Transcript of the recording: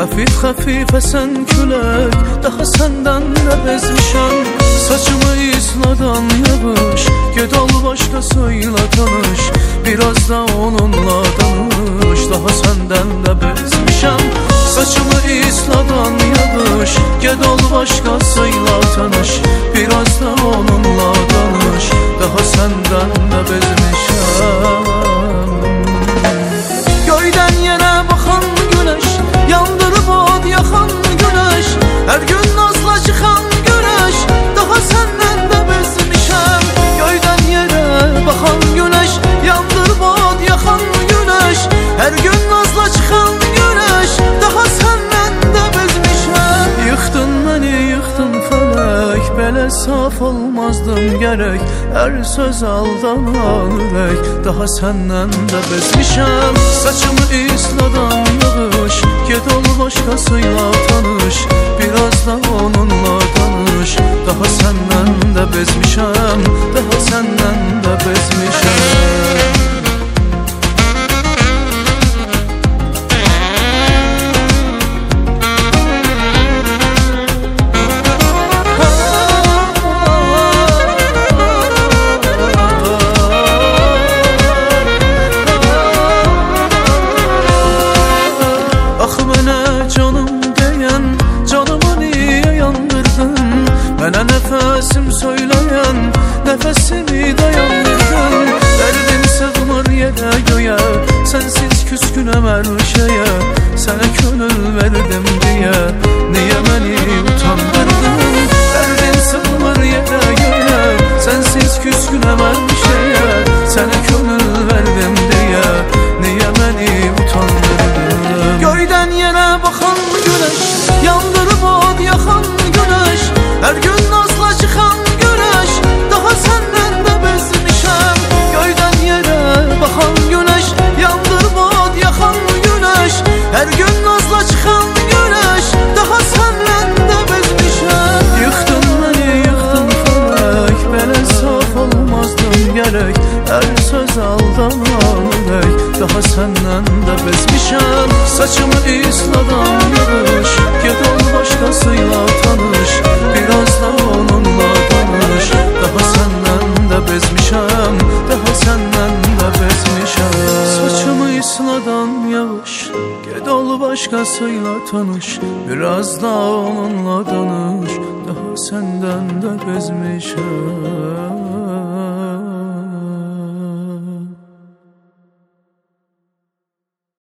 Hafif hafif esen külək, daha səndən də bezmişəm. Saçımı isladan yağış, get al başqasıyla tanış. Biraz da onunla danış, daha səndən də bezmişəm. Saçımı isladan yağış, get al başqasıyla tanış. Biraz da onunla danış, daha səndən də bezmişəm. Göydən yerə baxan güneş, yandırıb od yaxan güneş. Hər gün nazla çıxan güneş, daha səndən də bezmişəm. Göydən yerə baxan güneş, yandırıb od yaxan güneş. Hər gün nazla çıxan güneş, daha səndən də bezmişəm. Yıxdın məni, yıxdın fələk, belə saf olmazdım gərək. Hər söz aldanan ürək, daha səndən də bezmişəm. Saçımı isladan yağış, get ol başqasıyla tanış. Biraz da onunla danış, daha səndən də bezmişəm. Daha səndən də bezmişəm. Mənə nəfəsim söyləyən, nəfəsimi dayandırdın. Dərdim sığmır yerə göyə, sənsiz küskünəm hər şeyə. Sənə könül verdim deyə, niyə məni utandırdın? Dərdim sığmır yerə göyə, sənsiz küskünəm hər şeyə. Sənə könül verdim deyə, niyə məni utandırdın? Göydən yerə baxan güneş, yandırıb od yaxan güneş. Hər gün nazla çıxan güneş, daha səndən də bezmişəm. Göydən yerə baxan güneş, yandırıb od yaxan güneş. Hər gün nazla çıxan güneş, daha səndən də bezmişəm. Yıxdın məni, yıxdın fələk, belə saf olmazdım gərək. Hər söz aldanan ürək, daha səndən də bezmişəm. Saçımı isladan yağış, get ol başqasıyla tanış. Biraz da onunla danış, daha səndən də bezmişəm. Daha səndən də bezmişəm. Saçımı isladan yağış, get ol başqasıyla tanış. Biraz da onunla danış, daha səndən də bezmişəm.